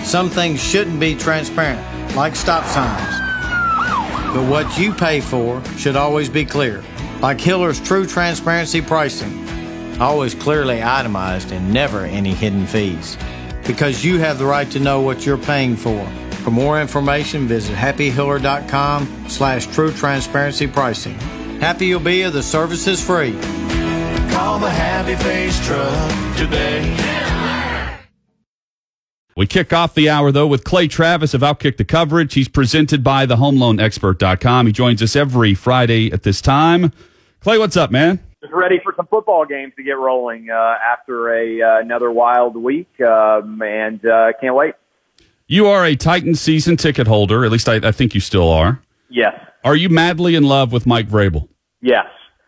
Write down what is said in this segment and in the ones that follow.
Some things shouldn't be transparent, like stop signs. But what you pay for should always be clear, like Hiller's True Transparency Pricing. Always clearly itemized and never any hidden fees. Because you have the right to know what you're paying for. For more information, visit happyhiller.com/true transparency pricing. Happy you'll be if the service is free. Call the Happy Face Truck today. We kick off the hour, though, with Clay Travis of Outkick the Coverage. He's presented by thehomeloanexpert.com. He joins us every Friday at this time. Clay, what's up, man? Just ready for some football games to get rolling after another wild week, and can't wait. You are a Titans season ticket holder. At least I think you still are. Yes. Are you madly in love with Mike Vrabel? Yes.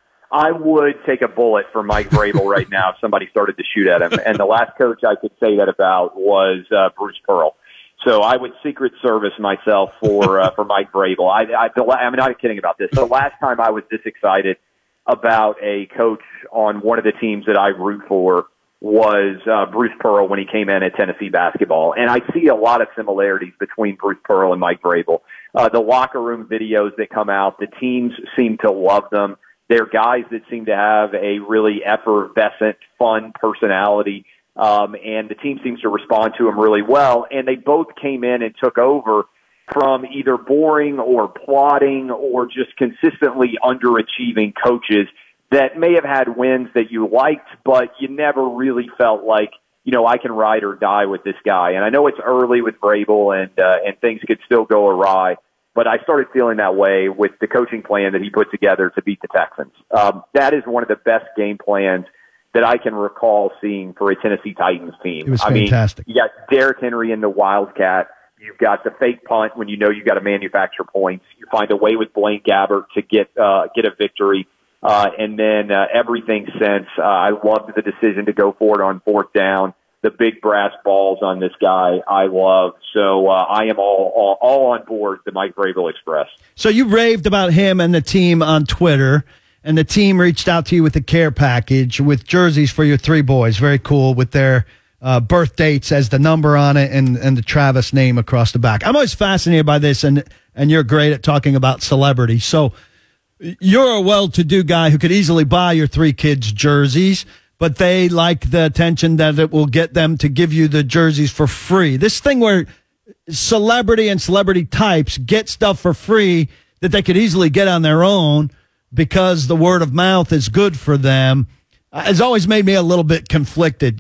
I would take a bullet for Mike Vrabel right now if somebody started to shoot at him. And the last coach I could say that about was Bruce Pearl. So I would Secret Service myself for Mike Vrabel. I'm not kidding about this. The last time I was this excited about a coach on one of the teams that I root for was Bruce Pearl when he came in at Tennessee basketball. And I see a lot of similarities between Bruce Pearl and Mike Vrabel. The locker room videos that come out, the teams seem to love them. They're guys that seem to have a really effervescent, fun personality, and the team seems to respond to them really well. And they both came in and took over from either boring or plotting or just consistently underachieving coaches that may have had wins that you liked, but you never really felt like, I can ride or die with this guy. And I know it's early with Vrabel and things could still go awry, but I started feeling that way with the coaching plan that he put together to beat the Texans. That is one of the best game plans that I can recall seeing for a Tennessee Titans team. It was fantastic. You got Derrick Henry in the Wildcat. You've got the fake punt when you know you got to manufacture points. You find a way with Blaine Gabbert to get a victory. And then everything since. I loved the decision to go for it on fourth down. The big brass balls on this guy I love. So I am all on board the Mike Vrabel Express. So you raved about him and the team on Twitter, and the team reached out to you with a care package with jerseys for your three boys. Very cool, with their birth dates as the number on it and the Travis name across the back. I'm always fascinated by this, and you're great at talking about celebrities. So you're a well-to-do guy who could easily buy your three kids jerseys, but they like the attention that it will get them to give you the jerseys for free. This thing where celebrity and celebrity types get stuff for free that they could easily get on their own because the word of mouth is good for them has always made me a little bit conflicted.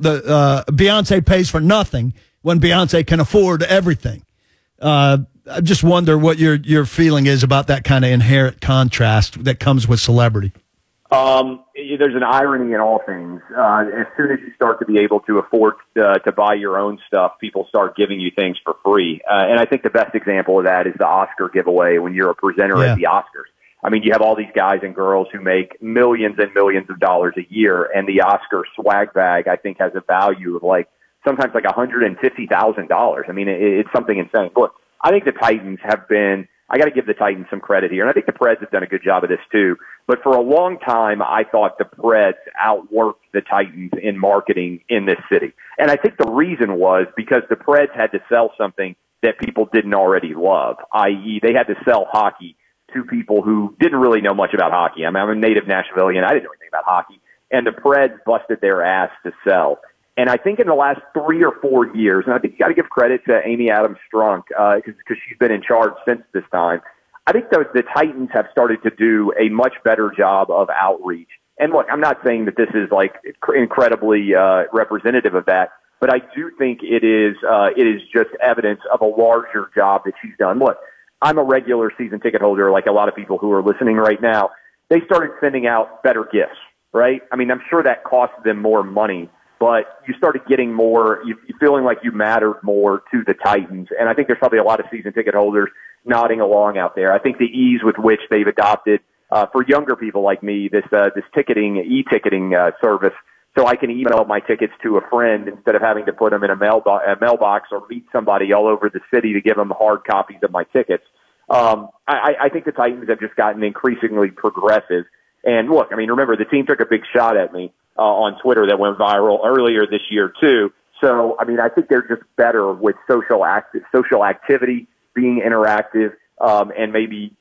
The Beyonce pays for nothing when Beyonce can afford everything. I just wonder what your feeling is about that kind of inherent contrast that comes with celebrity. There's an irony in all things. As soon as you start to be able to afford to buy your own stuff, people start giving you things for free. And I think the best example of that is the Oscar giveaway when you're a presenter at the Oscars. I mean, you have all these guys and girls who make millions and millions of dollars a year, and the Oscar swag bag, I think, has a value of sometimes $150,000. I mean, it's something insane. Look, I think the Titans have been, I got to give the Titans some credit here, and I think the Preds have done a good job of this too. But for a long time, I thought the Preds outworked the Titans in marketing in this city. And I think the reason was because the Preds had to sell something that people didn't already love, i.e. they had to sell hockey to people who didn't really know much about hockey. I mean, I'm a native Nashvilleian. I didn't know anything about hockey. And the Preds busted their ass to sell. And I think in the last 3 or 4 years, and I think you got to give credit to Amy Adams-Strunk because she's been in charge since this time, I think the Titans have started to do a much better job of outreach. And look, I'm not saying that this is incredibly representative of that, but I do think it is just evidence of a larger job that she's done. Look, I'm a regular season ticket holder, like a lot of people who are listening right now. They started sending out better gifts, right? I mean, I'm sure that cost them more money, but you started getting more, you feeling like you mattered more to the Titans. And I think there's probably a lot of season ticket holders nodding along out there. I think the ease with which they've adopted, for younger people like me, this e-ticketing service, so I can email my tickets to a friend instead of having to put them in a mailbox or meet somebody all over the city to give them hard copies of my tickets. I think the Titans have just gotten increasingly progressive. And look, I mean, remember, the team took a big shot at me on Twitter that went viral earlier this year, too. So, I mean, I think they're just better with social activity, being interactive, and maybe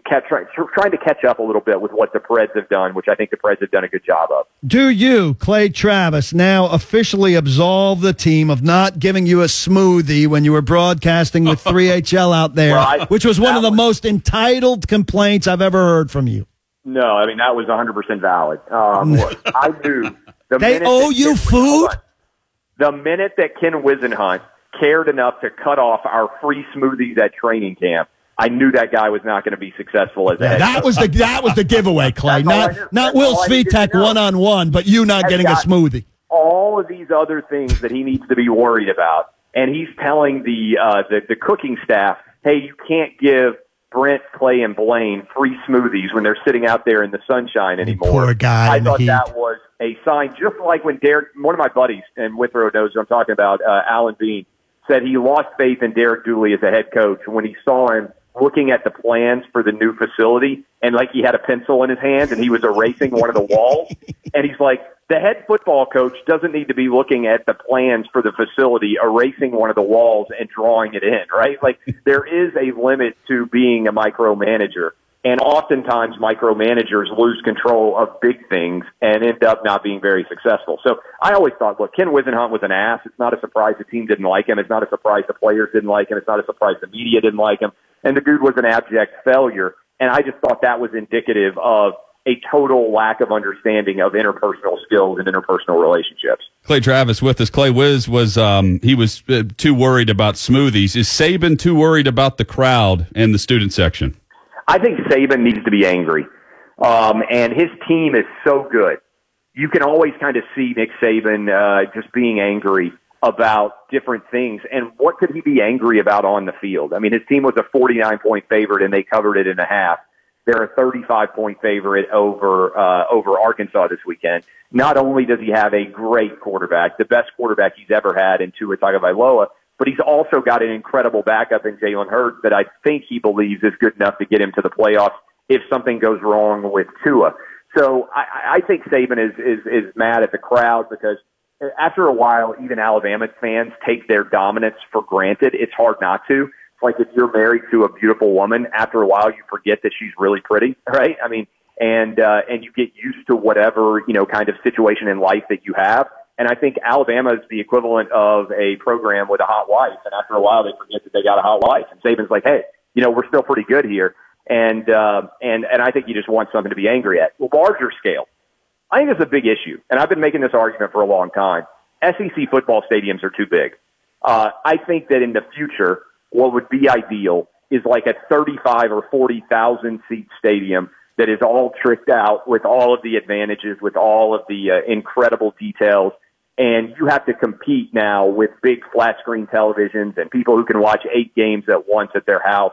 trying to catch up a little bit with what the Preds have done, which I think the Preds have done a good job of. Do you, Clay Travis, now officially absolve the team of not giving you a smoothie when you were broadcasting with 3HL out there, which was one of the most entitled complaints I've ever heard from you? No, I mean, that was 100% valid. Look, I knew they owe you food? The minute that Ken Wisenhunt cared enough to cut off our free smoothies at training camp, I knew that guy was not going to be successful as a head coach. That was the giveaway, Clay. Not Will Svitek one-on-one, but you not getting a smoothie. All of these other things that he needs to be worried about, and he's telling the cooking staff, hey, you can't give Brent, Clay, and Blaine free smoothies when they're sitting out there in the sunshine anymore. Poor guy. I thought that was a sign, just like when Derek, one of my buddies, and Withrow knows who I'm talking about, Alan Bean, said he lost faith in Derek Dooley as a head coach when he saw him looking at the plans for the new facility, and like he had a pencil in his hand and he was erasing one of the walls. And he's like, the head football coach doesn't need to be looking at the plans for the facility, erasing one of the walls and drawing it in, right? Like, there is a limit to being a micromanager. And oftentimes micromanagers lose control of big things and end up not being very successful. So I always thought, look, Ken Wisenhunt was an ass. It's not a surprise the team didn't like him. It's not a surprise the players didn't like him. It's not a surprise the media didn't like him. And the dude was an abject failure. And I just thought that was indicative of a total lack of understanding of interpersonal skills and interpersonal relationships. Clay Travis with us. Clay Wiz was he was too worried about smoothies. Is Saban too worried about the crowd and the student section? I think Saban needs to be angry. And his team is so good. You can always kind of see Nick Saban just being angry about different things. And what could he be angry about on the field? I mean, his team was a 49-point favorite, and they covered it in a half. They're a 35-point favorite over Arkansas this weekend. Not only does he have a great quarterback, the best quarterback he's ever had in Tua Tagovailoa, but he's also got an incredible backup in Jalen Hurts that I think he believes is good enough to get him to the playoffs if something goes wrong with Tua. So I think Saban is mad at the crowd because after a while, even Alabama fans take their dominance for granted. It's hard not to. It's like if you're married to a beautiful woman, after a while you forget that she's really pretty, right? I mean, and you get used to whatever, kind of situation in life that you have. And I think Alabama is the equivalent of a program with a hot wife. And after a while, they forget that they got a hot wife. And Saban's like, hey, we're still pretty good here. And I think you just want something to be angry at. Larger scale, I think it's a big issue. And I've been making this argument for a long time. SEC football stadiums are too big. I think that in the future, what would be ideal is like a 35 or 40,000 seat stadium that is all tricked out with all of the advantages, with all of the incredible details. And you have to compete now with big flat screen televisions and people who can watch 8 games at once at their house.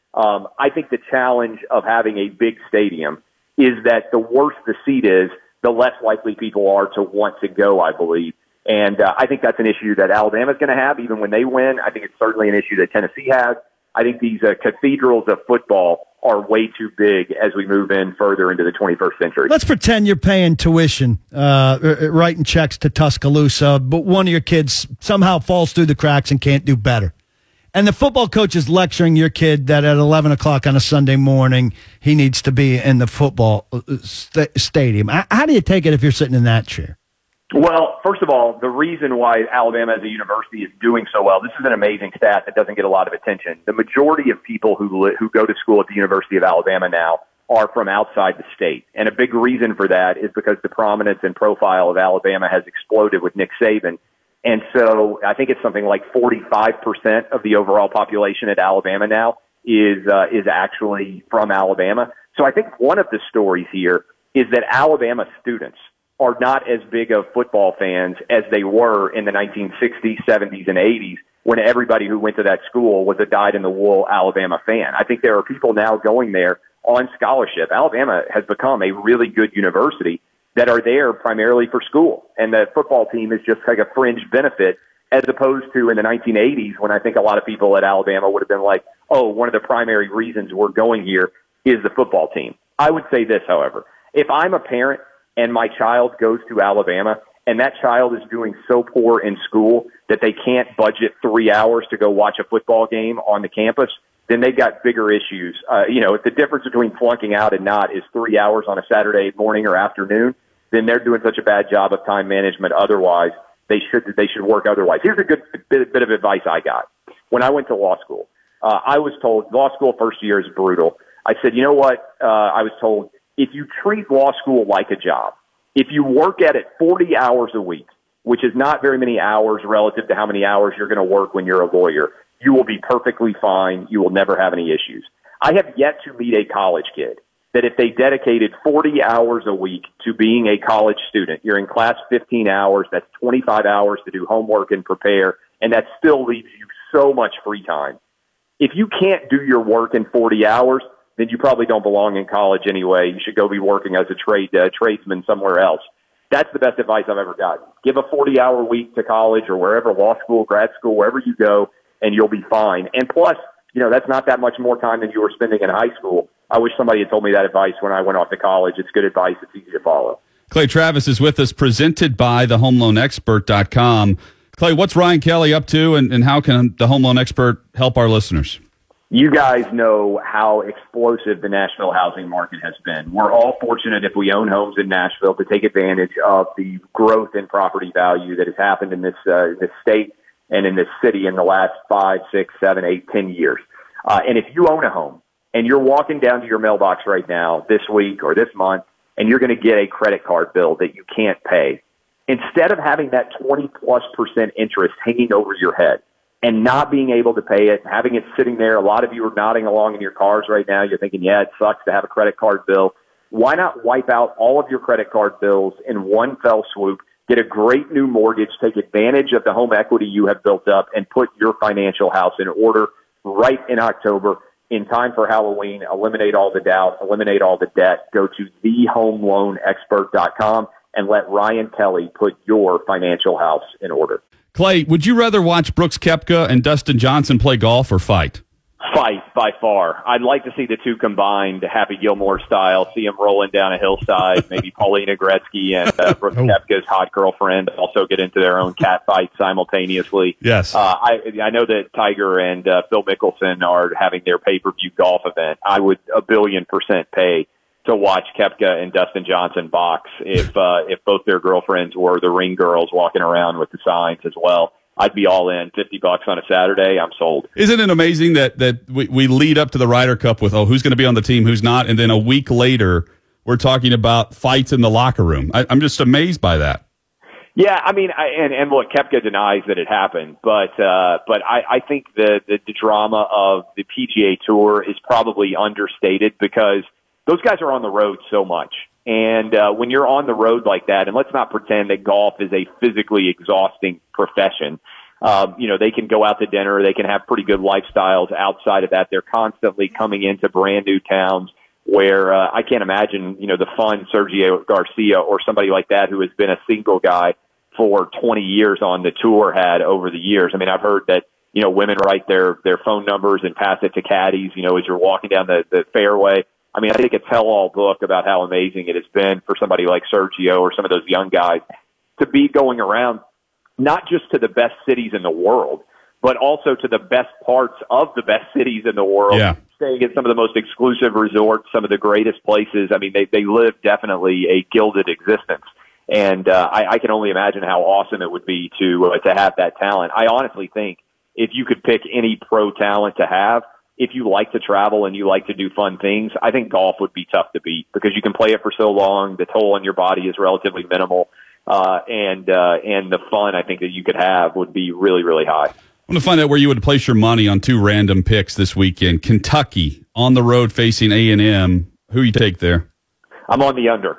I think the challenge of having a big stadium is that the worse the seat is, the less likely people are to want to go, I believe. And I think that's an issue that Alabama's going to have even when they win. I think it's certainly an issue that Tennessee has. I think these cathedrals of football are way too big as we move in further into the 21st century. Let's pretend you're paying tuition, writing checks to Tuscaloosa, but one of your kids somehow falls through the cracks and can't do better. And the football coach is lecturing your kid that at 11 o'clock on a Sunday morning, he needs to be in the football stadium. How do you take it if you're sitting in that chair? Well, first of all, the reason why Alabama as a university is doing so well, this is an amazing stat that doesn't get a lot of attention. The majority of people who go to school at the University of Alabama now are from outside the state. And a big reason for that is because the prominence and profile of Alabama has exploded with Nick Saban. And so I think it's something like 45% of the overall population at Alabama now is actually from Alabama. So I think one of the stories here is that Alabama students are not as big of football fans as they were in the 1960s, 70s, and 80s when everybody who went to that school was a dyed-in-the-wool Alabama fan. I think there are people now going there on scholarship. Alabama has become a really good university that are there primarily for school, and the football team is just like a fringe benefit as opposed to in the 1980s when I think a lot of people at Alabama would have been like, oh, one of the primary reasons we're going here is the football team. I would say this, however. If I'm a parent and my child goes to Alabama and that child is doing so poor in school that they can't budget 3 hours to go watch a football game on the campus, then they've got bigger issues. If the difference between flunking out and not is 3 hours on a Saturday morning or afternoon, then they're doing such a bad job of time management. Otherwise, they should work otherwise. Here's a good bit of advice I got. When I went to law school, I was told law school first year is brutal. I said, you know what? I was told, if you treat law school like a job, if you work at it 40 hours a week, which is not very many hours relative to how many hours you're going to work when you're a lawyer, you will be perfectly fine. You will never have any issues. I have yet to meet a college kid that if they dedicated 40 hours a week to being a college student, you're in class 15 hours, that's 25 hours to do homework and prepare, and that still leaves you so much free time. If you can't do your work in 40 hours, then you probably don't belong in college anyway. You should go be working as a tradesman somewhere else. That's the best advice I've ever gotten. Give a 40-hour week to college or wherever, law school, grad school, wherever you go, and you'll be fine. And plus, that's not that much more time than you were spending in high school. I wish somebody had told me that advice when I went off to college. It's good advice. It's easy to follow. Clay Travis is with us, presented by thehomeloanexpert.com. Clay, what's Ryan Kelly up to, and how can the Home Loan Expert help our listeners? You guys know how explosive the Nashville housing market has been. We're all fortunate if we own homes in Nashville to take advantage of the growth in property value that has happened in this state and in this city in the last 5, 6, 7, 8, 10 years. And if you own a home and you're walking down to your mailbox right now this week or this month and you're going to get a credit card bill that you can't pay, instead of having that 20+% interest hanging over your head and not being able to pay it, having it sitting there, a lot of you are nodding along in your cars right now. You're thinking, yeah, it sucks to have a credit card bill. Why not wipe out all of your credit card bills in one fell swoop, get a great new mortgage, take advantage of the home equity you have built up, and put your financial house in order right in October in time for Halloween? Eliminate all the doubt, eliminate all the debt. Go to thehomeloanexpert.com and let Ryan Kelly put your financial house in order. Clay, would you rather watch Brooks Koepka and Dustin Johnson play golf or fight? Fight, by far. I'd like to see the two combined, Happy Gilmore style, see them rolling down a hillside, maybe Paulina Gretzky and Brooks Koepka's hot girlfriend also get into their own cat fight simultaneously. Yes. I know that Tiger and Phil Mickelson are having their pay-per-view golf event. I would 1,000,000,000% pay to watch Koepka and Dustin Johnson box if both their girlfriends were the ring girls walking around with the signs as well. I'd be all in. $50 on a Saturday, I'm sold. Isn't it amazing that we lead up to the Ryder Cup with, who's going to be on the team, who's not, and then a week later we're talking about fights in the locker room. I'm just amazed by that. Yeah, I mean, and look, Koepka denies that it happened, but I think the drama of the PGA Tour is probably understated because those guys are on the road so much. And when you're on the road like that, and let's not pretend that golf is a physically exhausting profession. They can go out to dinner. They can have pretty good lifestyles outside of that. They're constantly coming into brand new towns where I can't imagine, the fun Sergio Garcia or somebody like that who has been a single guy for 20 years on the tour had over the years. I mean, I've heard that, women write their phone numbers and pass it to caddies, as you're walking down the fairway. I mean, I think it's tell-all book about how amazing it has been for somebody like Sergio or some of those young guys to be going around not just to the best cities in the world, but also to the best parts of the best cities in the world, staying at some of the most exclusive resorts, some of the greatest places. I mean, they live definitely a gilded existence. And I can only imagine how awesome it would be to have that talent. I honestly think if you could pick any pro talent to have, if you like to travel and you like to do fun things, I think golf would be tough to beat because you can play it for so long. The toll on your body is relatively minimal. And the fun I think that you could have would be really, really high. I want to find out where you would place your money on two random picks this weekend. Kentucky on the road facing A&M. Who you take there? I'm on the under.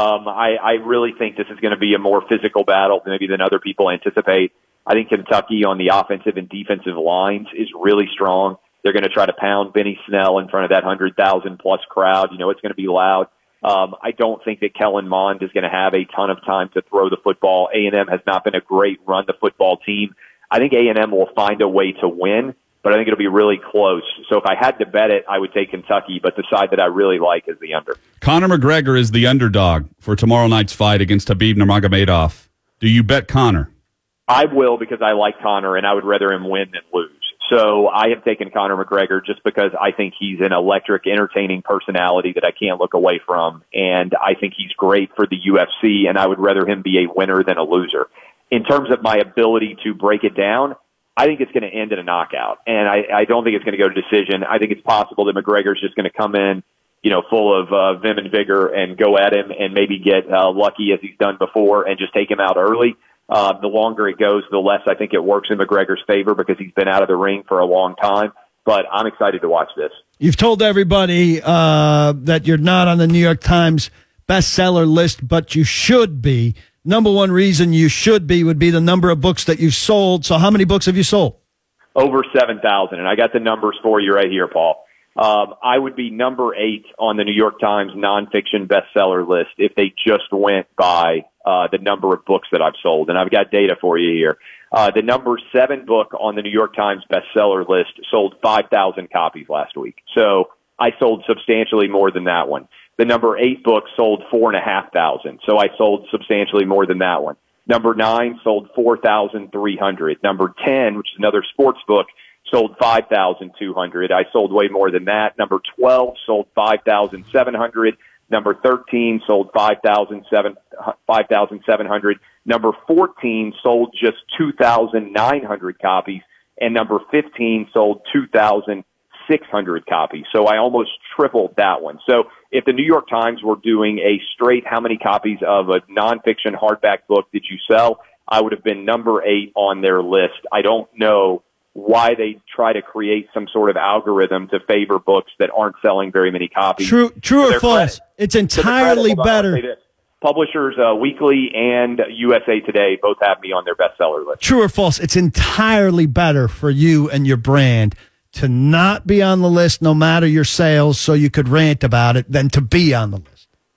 I really think this is going to be a more physical battle maybe than other people anticipate. I think Kentucky on the offensive and defensive lines is really strong. They're going to try to pound Benny Snell in front of that 100,000-plus crowd. It's going to be loud. I don't think that Kellen Mond is going to have a ton of time to throw the football. A&M has not been a great run-the-football team. I think A&M will find a way to win, but I think it'll be really close. So if I had to bet it, I would take Kentucky, but the side that I really like is the under. Conor McGregor is the underdog for tomorrow night's fight against Khabib Nurmagomedov. Do you bet Conor? I will, because I like Conor, and I would rather him win than lose. So I have taken Conor McGregor just because I think he's an electric, entertaining personality that I can't look away from. And I think he's great for the UFC, and I would rather him be a winner than a loser. In terms of my ability to break it down, I think it's going to end in a knockout. And I don't think it's going to go to decision. I think it's possible that McGregor's just going to come in, full of vim and vigor and go at him and maybe get lucky as he's done before and just take him out early. The longer it goes, the less I think it works in McGregor's favor because he's been out of the ring for a long time. But I'm excited to watch this. You've told everybody that you're not on the New York Times bestseller list, but you should be. Number one reason you should be would be the number of books that you've sold. So how many books have you sold? Over 7,000. And I got the numbers for you right here, Paul. I would be number 8 on the New York Times nonfiction bestseller list if they just went by the number of books that I've sold. And I've got data for you here. The number 7 book on the New York Times bestseller list sold 5,000 copies last week. So I sold substantially more than that one. The number 8 book sold 4,500. So I sold substantially more than that one. Number 9 sold 4,300. Number 10, which is another sports book, sold 5,200. I sold way more than that. Number 12 sold 5,700. Number 13 sold 5,700. Number 14 sold just 2,900 copies. And number 15 sold 2,600 copies. So I almost tripled that one. So if the New York Times were doing a straight how many copies of a nonfiction hardback book did you sell, I would have been number 8 on their list. I don't know why they try to create some sort of algorithm to favor books that aren't selling very many copies. True or false? It's entirely better. Publishers Weekly and USA Today both have me on their bestseller list. True or false? It's entirely better for you and your brand to not be on the list no matter your sales so you could rant about it than to be on the list.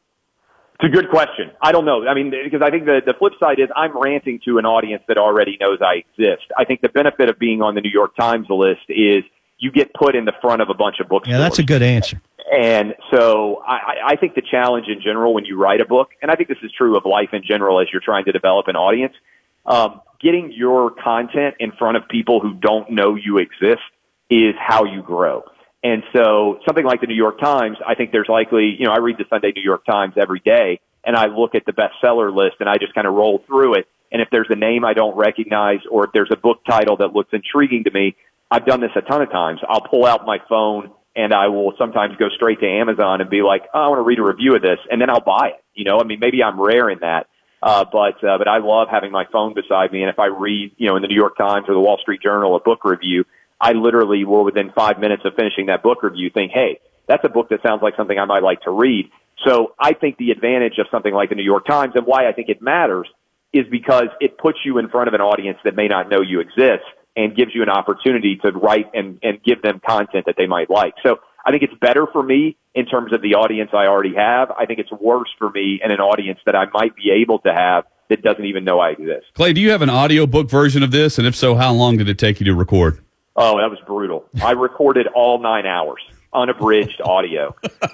It's a good question. I don't know. I mean, because I think the flip side is I'm ranting to an audience that already knows I exist. I think the benefit of being on the New York Times list is you get put in the front of a bunch of bookstores. Yeah, that's a good answer. And so I think the challenge in general when you write a book, and I think this is true of life in general as you're trying to develop an audience, getting your content in front of people who don't know you exist is how you grow. And so something like the New York Times, I think there's likely, I read the Sunday New York Times every day, and I look at the bestseller list, and I just kind of roll through it. And if there's a name I don't recognize or if there's a book title that looks intriguing to me, I've done this a ton of times. I'll pull out my phone, and I will sometimes go straight to Amazon and be like, I want to read a review of this, and then I'll buy it. Maybe I'm rare in that. But I love having my phone beside me, and if I read, in the New York Times or the Wall Street Journal a book review, I literally will, within 5 minutes of finishing that book review, think, hey, that's a book that sounds like something I might like to read. So I think the advantage of something like the New York Times and why I think it matters is because it puts you in front of an audience that may not know you exist and gives you an opportunity to write and give them content that they might like. So I think it's better for me in terms of the audience I already have. I think it's worse for me and an audience that I might be able to have that doesn't even know I exist. Clay, do you have an audiobook version of this? And if so, how long did it take you to record? Oh, that was brutal. I recorded all 9 hours, unabridged audio.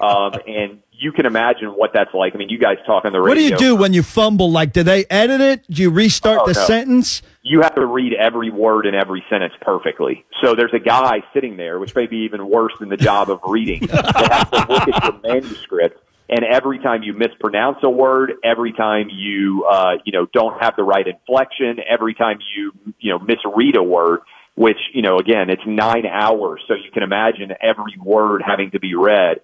And you can imagine what that's like. I mean, you guys talk on the radio. What do you do when you fumble? Like, do they edit it? Do you restart the sentence? You have to read every word and every sentence perfectly. So there's a guy sitting there, which may be even worse than the job of reading. They have to look at your manuscript. And every time you mispronounce a word, every time you, don't have the right inflection, every time you misread a word, which, again, it's 9 hours. So you can imagine every word having to be read.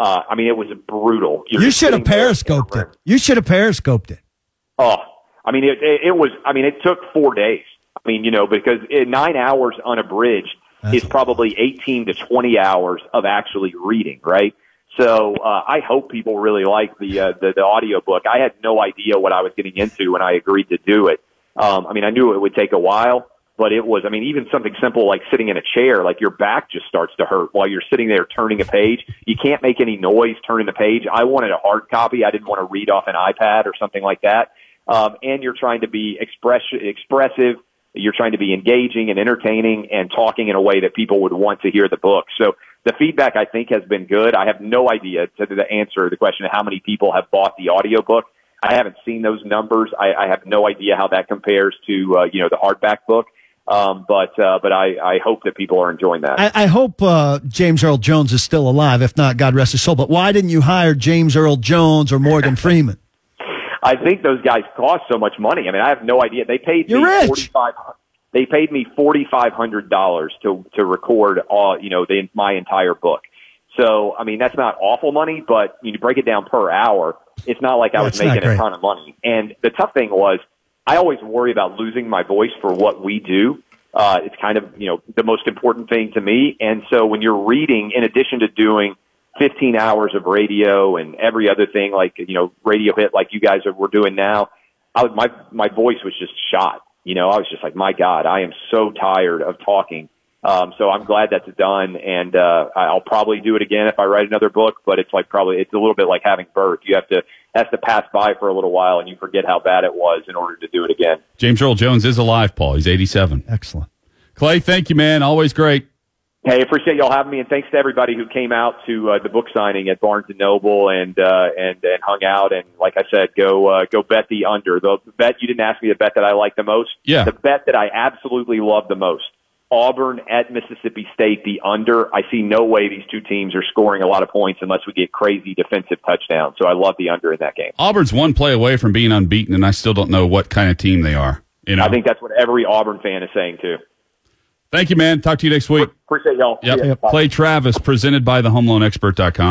It was brutal. You should have periscoped it. You should have periscoped it. Oh, it took 4 days. Because 9 hours unabridged is probably 18 to 20 hours of actually reading, right? So, I hope people really like the audio book. I had no idea what I was getting into when I agreed to do it. I knew it would take a while. But it was, even something simple like sitting in a chair, like your back just starts to hurt while you're sitting there turning a page. You can't make any noise turning the page. I wanted a hard copy. I didn't want to read off an iPad or something like that. And you're trying to be expressive. You're trying to be engaging and entertaining and talking in a way that people would want to hear the book. So the feedback, I think, has been good. I have no idea to answer the question of how many people have bought the audiobook. I haven't seen those numbers. I have no idea how that compares to the hardback book. But I hope that people are enjoying that. I hope James Earl Jones is still alive. If not, God rest his soul. But why didn't you hire James Earl Jones or Morgan Freeman? I think those guys cost so much money. I mean, I have no idea. They paid me $4,500 to record my entire book. So, I mean, that's not awful money, but you break it down per hour. It's not like I was making a ton of money. And the tough thing was, I always worry about losing my voice for what we do. It's kind of, the most important thing to me. And so when you're reading, in addition to doing 15 hours of radio and every other thing, like, radio hit like you guys were doing now, my voice was just shot. I was just like, my God, I am so tired of talking. So I'm glad that's done, and I'll probably do it again if I write another book, but it's a little bit like having birth. You have to pass by for a little while, and you forget how bad it was in order to do it again. James Earl Jones is alive, Paul. He's 87. Excellent. Clay, thank you, man. Always great. Hey, appreciate y'all having me, and thanks to everybody who came out to the book signing at Barnes & Noble and hung out. And like I said, go bet the under. The bet, you didn't ask me the bet that I like the most. Yeah. The bet that I absolutely love the most. Auburn at Mississippi State, the under. I see no way these two teams are scoring a lot of points unless we get crazy defensive touchdowns. So I love the under in that game. Auburn's one play away from being unbeaten, and I still don't know what kind of team they are. I think that's what every Auburn fan is saying, too. Thank you, man. Talk to you next week. Appreciate y'all. Yep. Clay Travis, presented by thehomeloanexpert.com.